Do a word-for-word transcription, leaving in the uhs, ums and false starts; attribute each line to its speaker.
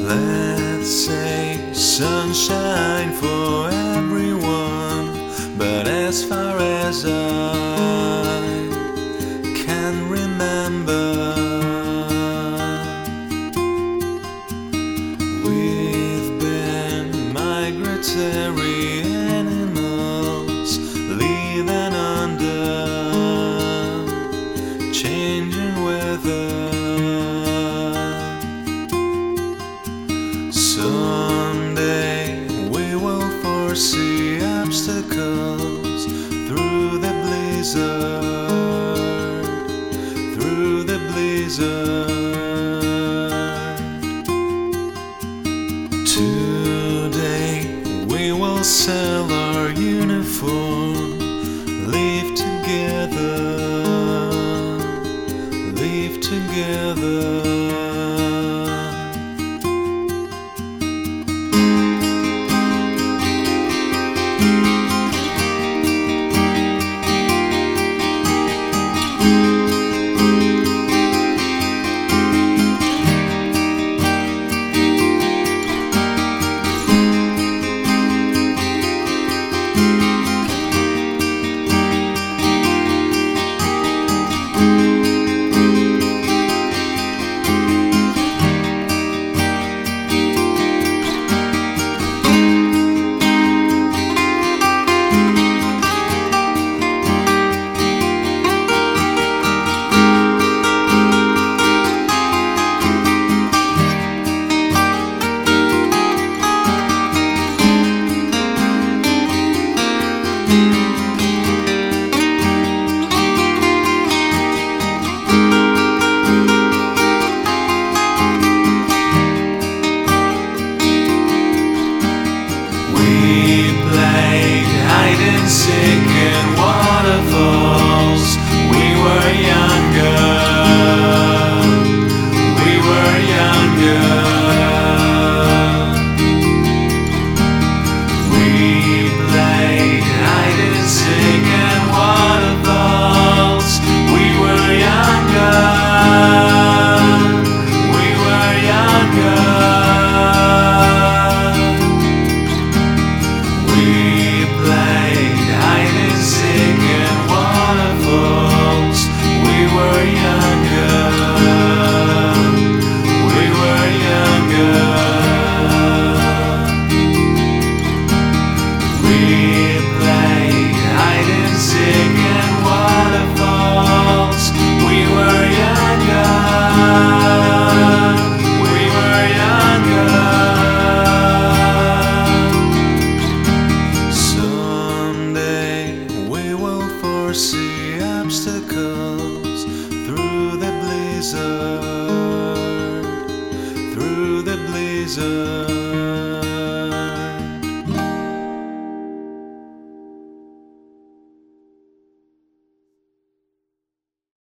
Speaker 1: Let's say sunshine for everyone, but as far as I can remember, we've been migratory animals living under changing weather. Someday we will foresee obstacles through the blizzard, through the blizzard. Today we will sell our uniform, live together, live together. Sick in waterfalls, we were younger, we were younger. We played hide and seek in waterfalls, we were younger, we were younger. We played sick in waterfalls, we were younger, we were younger. We played hide and seek in waterfalls, we were younger, we were younger. Someday we will foresee obstacles through the blizzard, through the blizzard.